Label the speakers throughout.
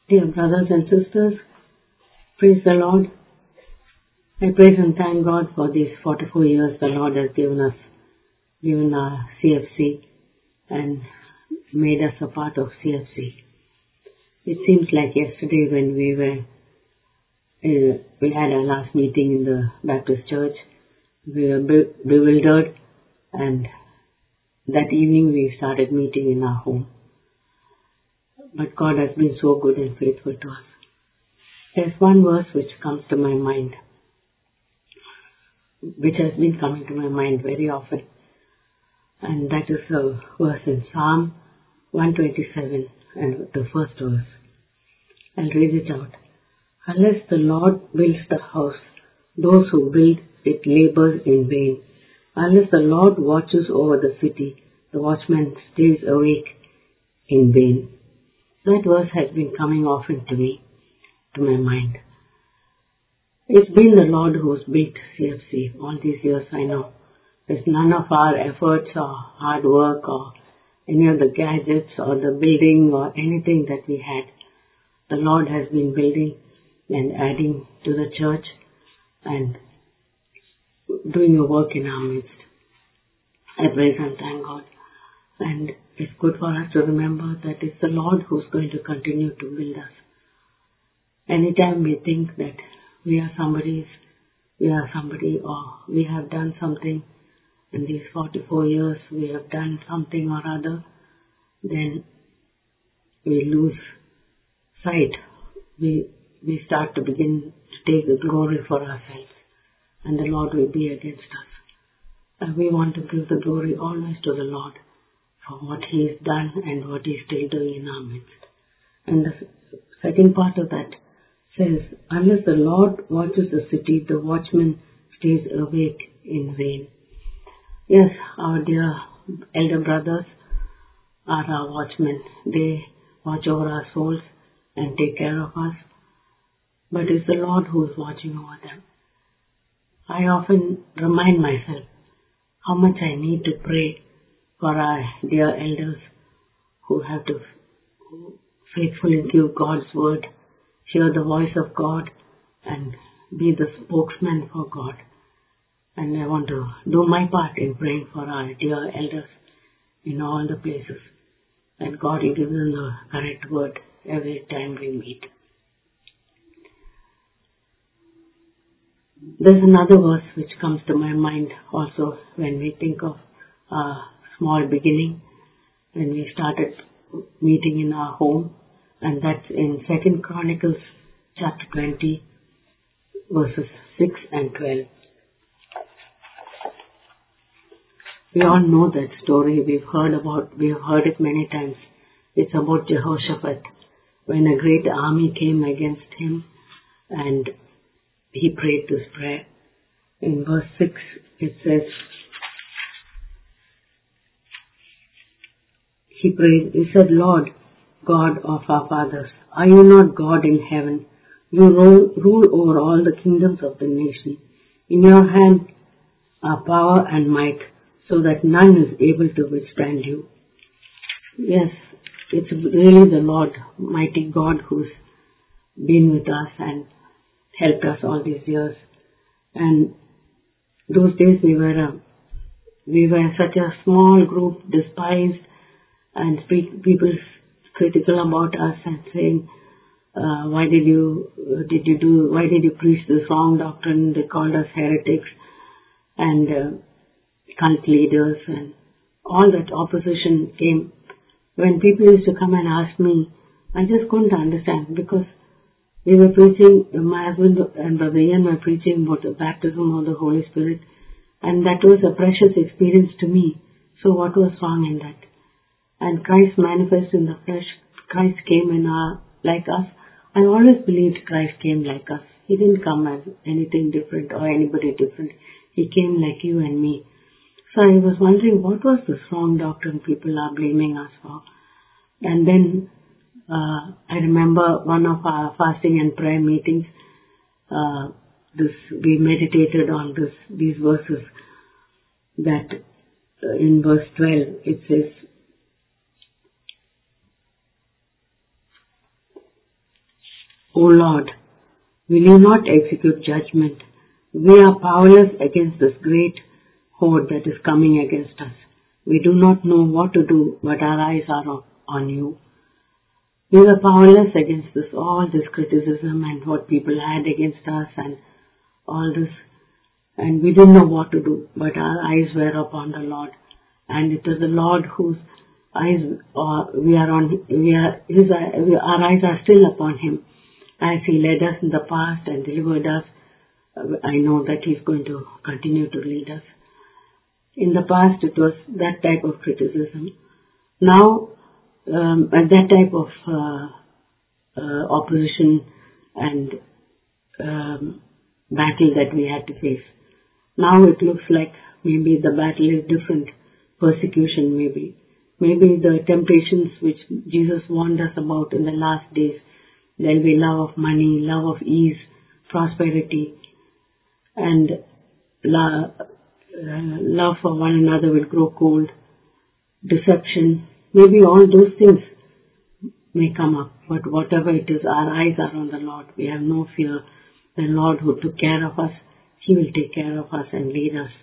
Speaker 1: Dear brothers and sisters, praise the Lord. I praise and thank God for these 44 years the Lord has given our CFC and made us a part of CFC. It seems like yesterday when we had our last meeting in the Baptist church. We were bewildered, and that evening we started meeting in our home. But God has been so good and faithful to us. There's one verse which comes to my mind, which has been coming to my mind very often, and that is a verse in Psalm 127 and the first verse. I'll read it out. Unless the Lord builds the house, those who build it labor in vain. Unless the Lord watches over the city, the watchman stays awake in vain. That verse has been coming often to my mind. It's been the Lord who's built CFC all these years, I know. It's none of our efforts or hard work or any of the gadgets or the building or anything that we had. The Lord has been building and adding to the church and doing a work in our midst. I praise and thank God. And it's good for us to remember that it's the Lord who's going to continue to build us. Anytime we think that we are somebody or we have done something in these 44 years, we have done something or other, then we lose sight. We start to begin to take the glory for ourselves, and the Lord will be against us. And we want to give the glory always to the Lord for what He has done and what He is still doing in our midst. And the second part of that says, unless the Lord watches the city, the watchman stays awake in vain. Yes, our dear elder brothers are our watchmen. They watch over our souls and take care of us. But it's the Lord who is watching over them. I often remind myself how much I need to pray for our dear elders who have to faithfully give God's word, hear the voice of God, and be the spokesman for God. And I want to do my part in praying for our dear elders in all the places. And God will give them the correct word every time we meet. There's another verse which comes to my mind also when we think of small beginning, when we started meeting in our home, and that's in 2 Chronicles chapter 20, verses 6 and 12. We all know that story. We have heard it many times. It's about Jehoshaphat, when a great army came against him and he prayed this prayer. In verse 6 it says, he prayed, he said, Lord, God of our fathers, are you not God in heaven? You rule over all the kingdoms of the nation. In your hand are power and might, so that none is able to withstand you. Yes, it's really the Lord, mighty God, who's been with us and helped us all these years. And those days we were such a small group, despised, and people critical about us and saying, why did you preach this wrong doctrine? They called us heretics and cult leaders, and all that opposition came. When people used to come and ask me, I just couldn't understand, because we were preaching, my husband and Brother Ian were preaching about the baptism of the Holy Spirit, and that was a precious experience to me. So what was wrong in that? And Christ manifest in the flesh. Christ came like us. I always believed Christ came like us. He didn't come as anything different or anybody different. He came like you and me. So I was wondering, what was this wrong doctrine people are blaming us for? And then I remember one of our fasting and prayer meetings, we meditated on these verses, that in verse 12 it says, O Lord, will you not execute judgment? We are powerless against this great horde that is coming against us. We do not know what to do, but our eyes are on you. We were powerless against all this criticism and what people had against us and all this. And we didn't know what to do, but our eyes were upon the Lord. And it is the Lord whose eyes our eyes are still upon Him. As He led us in the past and delivered us, I know that He's going to continue to lead us. In the past, it was that type of criticism. Now, that type of opposition and battle that we had to face. Now it looks like maybe the battle is different. Persecution maybe. Maybe the temptations which Jesus warned us about in the last days. There will be love of money, love of ease, prosperity, and love for one another will grow cold. Deception. Maybe all those things may come up, but whatever it is, our eyes are on the Lord. We have no fear. The Lord who took care of us, He will take care of us and lead us.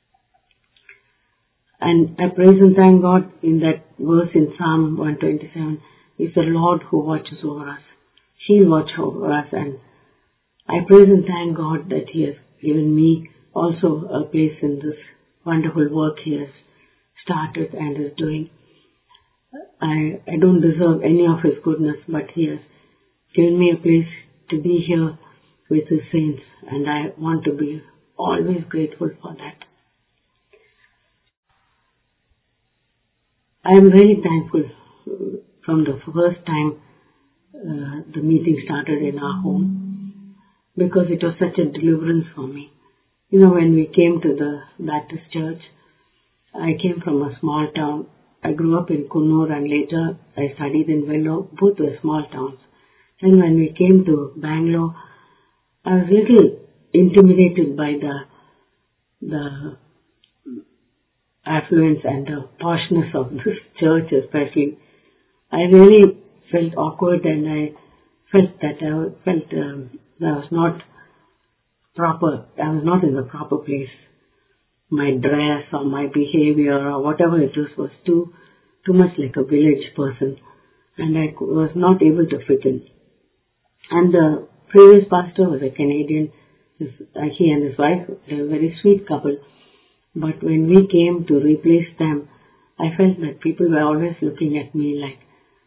Speaker 1: And I praise and thank God in that verse in Psalm 127, it's the Lord who watches over us. He'll watch over us, and I praise and thank God that He has given me also a place in this wonderful work He has started and is doing. I don't deserve any of His goodness, but He has given me a place to be here with His saints, and I want to be always grateful for that. I am very thankful from the first time the meeting started in our home, because it was such a deliverance for me. You know, when we came to the Baptist church, I came from a small town. I grew up in Kunnur and later I studied in Vellore. Both were small towns. And when we came to Bangalore, I was a little intimidated by the affluence and the poshness of this church especially. I really felt awkward, and I felt that I was not proper. I was not in the proper place. My dress or my behavior or whatever it was too much like a village person, and I was not able to fit in. And the previous pastor was a Canadian. He and his wife, they were a very sweet couple. But when we came to replace them, I felt that people were always looking at me like,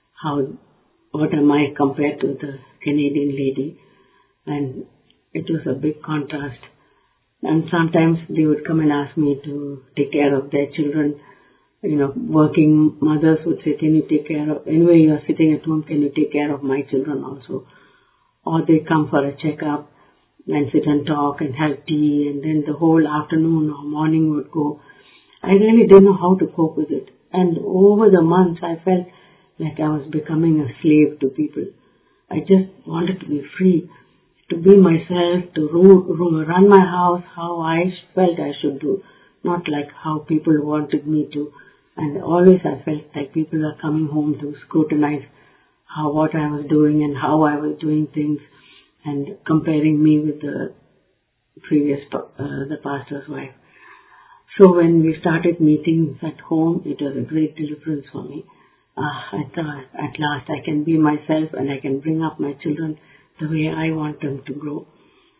Speaker 1: what am I compared to the Canadian lady? And it was a big contrast. And sometimes they would come and ask me to take care of their children. You know, working mothers would say, can you take care of, anyway you are sitting at home, can you take care of my children also? Or they come for a checkup and sit and talk and have tea, and then the whole afternoon or morning would go. I really didn't know how to cope with it. And over the months I felt like I was becoming a slave to people. I just wanted to be free, to be myself, to run my house how I felt I should do, not like how people wanted me to. And always I felt like people are coming home to scrutinize what I was doing and how I was doing things, and comparing me with the previous, the pastor's wife. So when we started meetings at home, it was a great deliverance for me. I thought, at last I can be myself and I can bring up my children the way I want them to grow.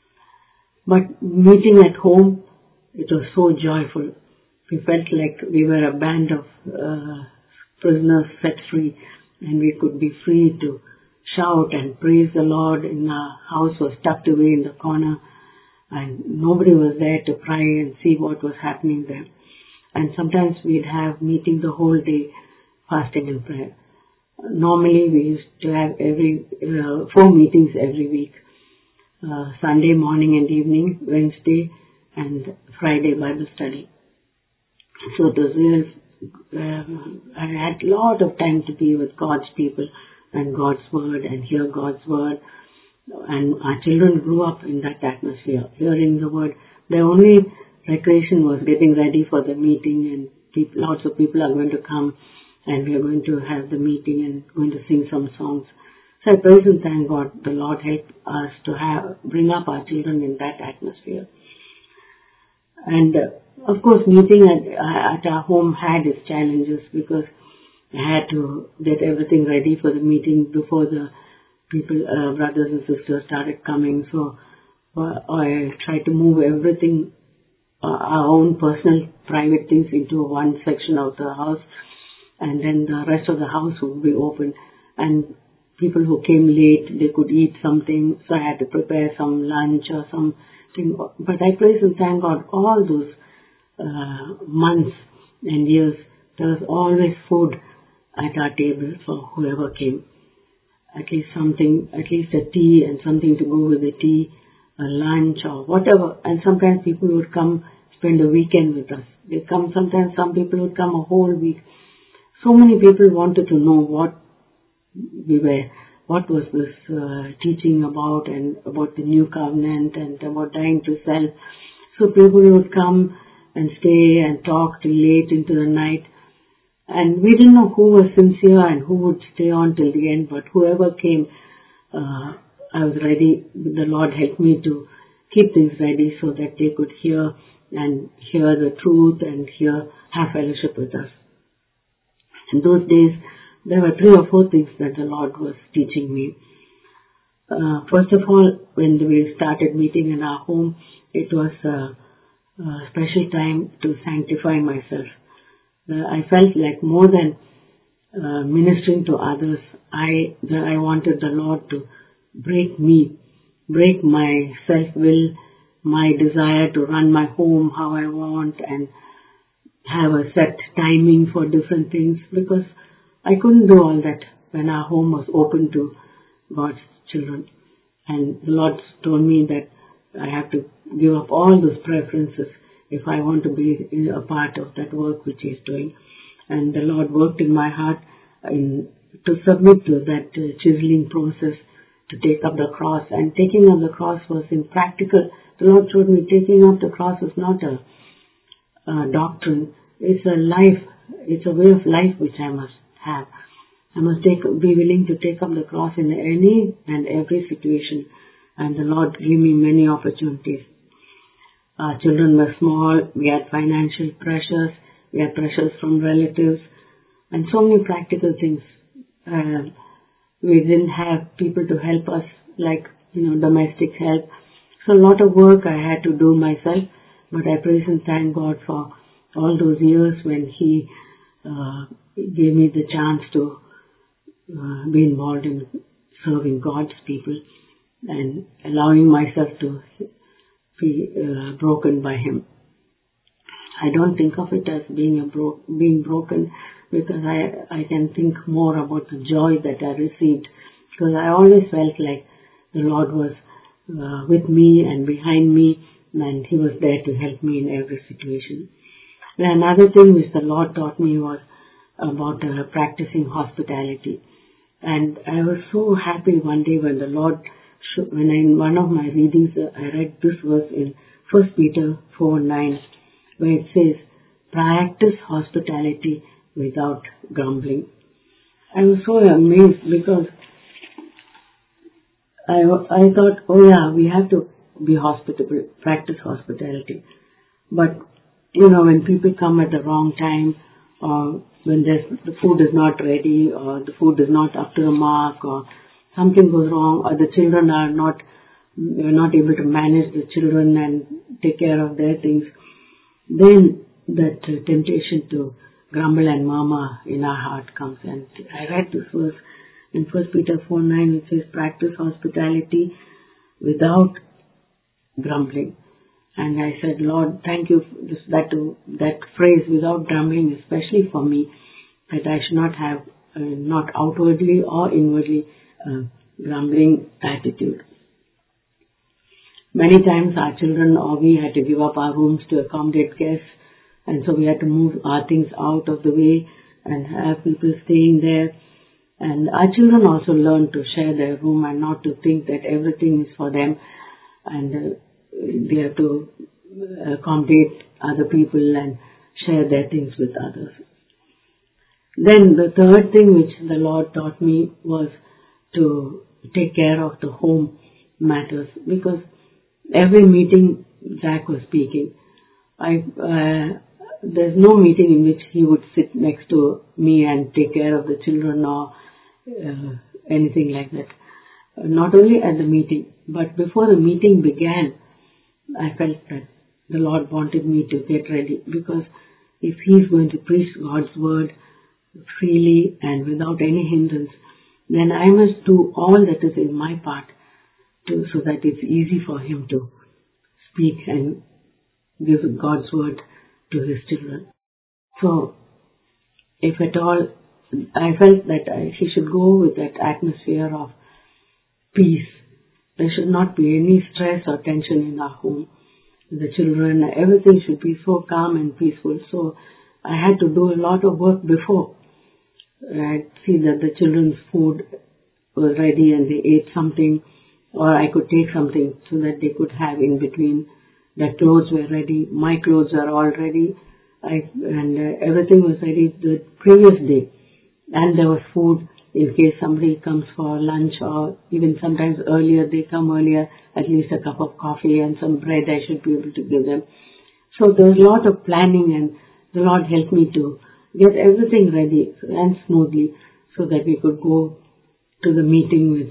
Speaker 1: But meeting at home, it was so joyful. We felt like we were a band of prisoners set free, and we could be free to shout and praise the Lord. And our house was tucked away in the corner, and nobody was there to pry and see what was happening there. And sometimes we'd have meeting the whole day, fasting and prayer. Normally we used to have 4 meetings every week. Sunday morning and evening, Wednesday and Friday Bible study. So it was I had a lot of time to be with God's people and God's word and hear God's word. And our children grew up in that atmosphere, hearing the word. Their only recreation was getting ready for the meeting, and lots of people are going to come, and we are going to have the meeting and going to sing some songs. So I praise and thank God the Lord helped us to bring up our children in that atmosphere. And of course, meeting at our home had its challenges because I had to get everything ready for the meeting before the people, brothers and sisters started coming. So I tried to move everything, our own personal private things into one section of the house, and then the rest of the house would be open. And people who came late, they could eat something, so I had to prepare some lunch or something. But I praise and thank God all those months and years, there was always food at our table for whoever came. At least a tea and something to go with the tea, a lunch or whatever. And sometimes people would come spend a weekend with us. Sometimes some people would come a whole week. So many people wanted to know what was this teaching about, and about the new covenant and about dying to self. So people would come and stay and talk till late into the night. And we didn't know who was sincere and who would stay on till the end, but whoever came, I was ready. The Lord helped me to keep things ready so that they could hear the truth and have fellowship with us. In those days, there were 3 or 4 things that the Lord was teaching me. First of all, when we started meeting in our home, it was a special time to sanctify myself. I felt like more than ministering to others, I wanted the Lord to break my self-will, my desire to run my home how I want and have a set timing for different things, because I couldn't do all that when our home was open to God's children. And the Lord told me that I have to give up all those preferences if I want to be a part of that work which He is doing. And the Lord worked in my heart to submit to that chiseling process, to take up the cross. And taking up the cross was impractical. The Lord showed me taking up the cross is not a doctrine. It's a life. It's a way of life which I must have. I must be willing to take up the cross in any and every situation. And the Lord gave me many opportunities. Our children were small. We had financial pressures. We had pressures from relatives. And so many practical things. We didn't have people to help us, like, domestic help. So a lot of work I had to do myself. But I praise and thank God for all those years when He gave me the chance to be involved in serving God's people and allowing myself to be broken by Him. I don't think of it as being broken, because I can think more about the joy that I received, because I always felt like the Lord was with me and behind me, and He was there to help me in every situation. And another thing which the Lord taught me was about practicing hospitality. And I was so happy one day when the Lord, when in one of my readings, I read this verse in 1 Peter 4:9, where it says, practice hospitality without grumbling. I was so amazed, because I thought, we have to be hospitable, practice hospitality. But, when people come at the wrong time, or when the food is not ready, or the food is not up to the mark, or something goes wrong, or the children are not able to manage the children and take care of their things, then that temptation to grumble and murmur in our heart comes. And I read this verse in 1 Peter 4:9, it says, practice hospitality without grumbling. And I said, Lord, thank you that phrase, without grumbling, especially for me, that I should not have, not outwardly or inwardly, grumbling attitude. Many times our children or we had to give up our rooms to accommodate guests, and so we had to move our things out of the way and have people staying there. And our children also learn to share their room and not to think that everything is for them, and they have to accommodate other people and share their things with others. Then the third thing which the Lord taught me was to take care of the home matters, because every meeting Jack was speaking. There's no meeting in which he would sit next to me and take care of the children or anything like that. Not only at the meeting, but before the meeting began, I felt that the Lord wanted me to get ready, because if He's going to preach God's word freely and without any hindrance, then I must do all that is in my part so that it's easy for Him to speak and give God's word to His children. So, if at all, I felt that he should go with that atmosphere of peace. There should not be any stress or tension in our home. The children, everything should be so calm and peaceful. So I had to do a lot of work before. I'd see that the children's food was ready and they ate something, or I could take something so that they could have in between. Their clothes were ready. My clothes were all ready. Everything was ready the previous day. And there was food in case somebody comes for lunch, or even sometimes earlier, they come earlier, at least a cup of coffee and some bread I should be able to give them. So there was a lot of planning, and the Lord helped me to get everything ready and smoothly so that we could go to the meeting with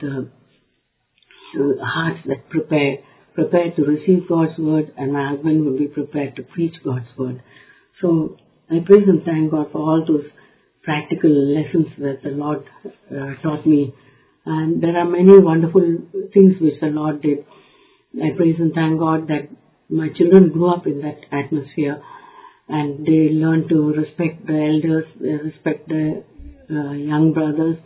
Speaker 1: hearts that prepared to receive God's word, and my husband would be prepared to preach God's word. So I praise and thank God for all those practical lessons that the Lord taught me. And there are many wonderful things which the Lord did. I praise and thank God that my children grew up in that atmosphere, and they learned to respect the elders, they respect the young brothers.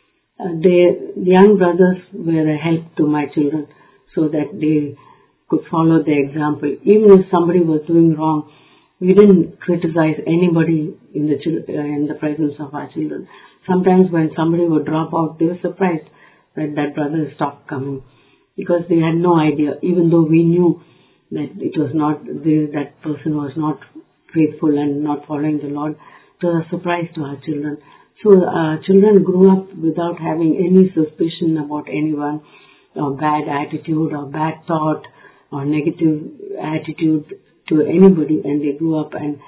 Speaker 1: The young brothers were a help to my children so that they could follow their example. Even if somebody was doing wrong, we didn't criticize anybody in the presence of our children. Sometimes when somebody would drop out, they were surprised that that brother stopped coming, because they had no idea, even though we knew that it was not, that person was not faithful and not following the Lord. It was a surprise to our children. So our children grew up without having any suspicion about anyone, or bad attitude, or bad thought, or negative attitude to anybody, and they grew up and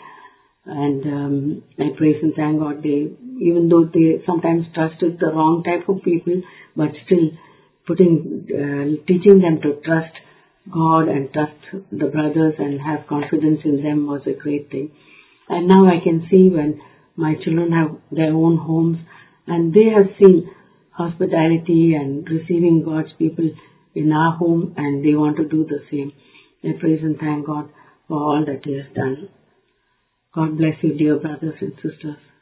Speaker 1: I praise and thank God, even though they sometimes trusted the wrong type of people, but still teaching them to trust God and trust the brothers and have confidence in them was a great thing. And now I can see when my children have their own homes and they have seen hospitality and receiving God's people in our home, and they want to do the same. I praise and thank God for all that He has done. God bless you, dear brothers and sisters.